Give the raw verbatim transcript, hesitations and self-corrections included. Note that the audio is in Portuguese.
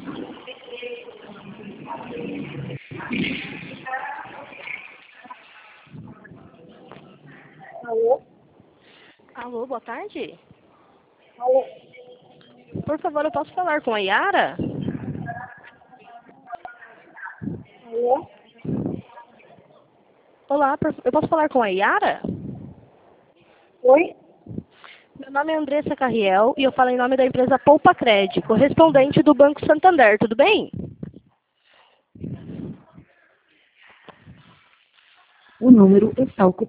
Alô? Alô, boa tarde. Alô? Por favor, eu posso falar com a Yara? Alô? Olá, por- eu posso falar com a Yara? Oi? Meu nome é Andressa Carriel e eu falo em nome da empresa Poupa Cred, correspondente do Banco Santander, tudo bem? O número está ocupado.